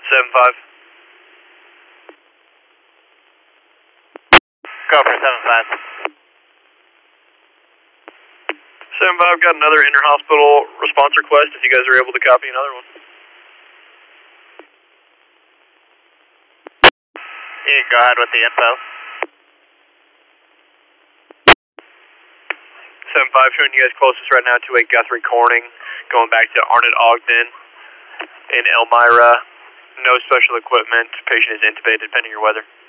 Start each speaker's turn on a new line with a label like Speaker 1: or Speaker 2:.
Speaker 1: 7-5.
Speaker 2: Go for 7-5.
Speaker 1: 7-5, got another inter-hospital response request if you guys are able to copy another one.
Speaker 2: You can go ahead with the info.
Speaker 1: 7-5, showing you guys closest right now to a Guthrie Corning, going back to Arnett Ogden in Elmira. No special equipment, patient is intubated pending your weather.